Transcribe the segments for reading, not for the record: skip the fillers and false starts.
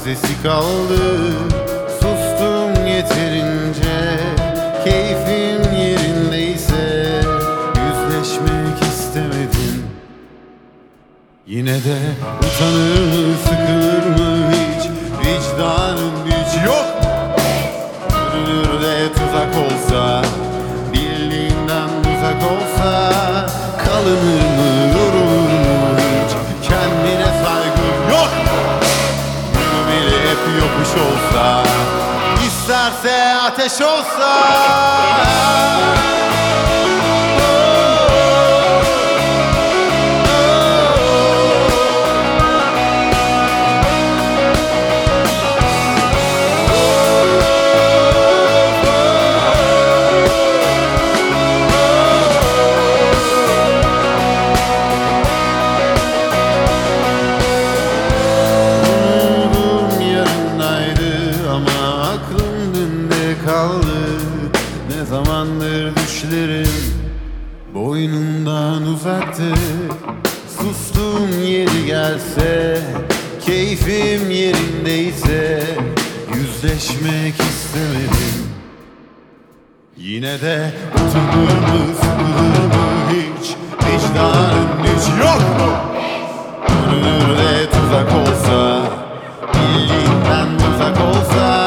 mazesi kaldı. Sustum yeterince, keyfim yerindeyse yüzleşmek istemedim. Yine de utanır mı, sıkılır mı hiç? Vicdanım güç yok. Görünür de tuzak olsa, bildiğinden uzak olsa, kalınır mı, yorulur mu hiç? Kendine saygım yok. Yolu bile hep yokuş olsa, isterse ateş olsa. Kaldı. Ne zamandır düşlerim boynumdan uzaktı. Sustum yeri gelse, keyfim yerindeyse yüzleşmek istemedim. Yine de utanır mı, sıkılır mı hiç? Vicdanın hiç yok mu? Görünür de tuzak olsa, bildiğinden uzak olsa,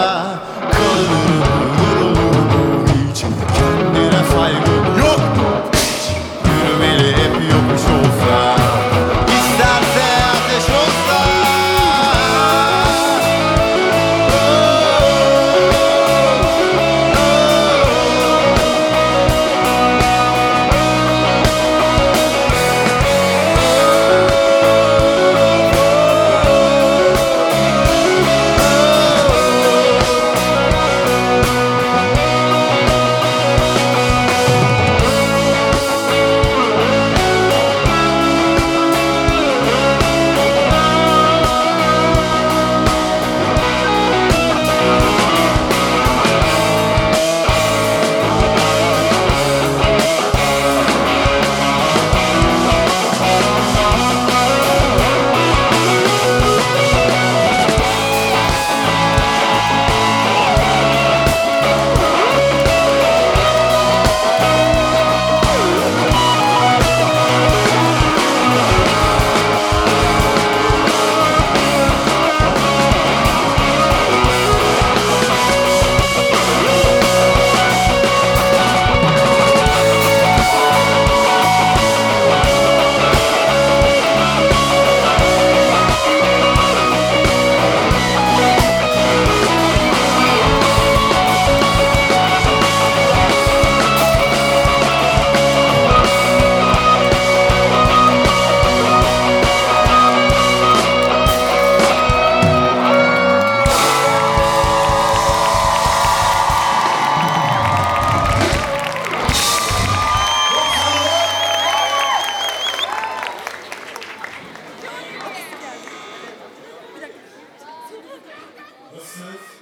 Nasılsınız?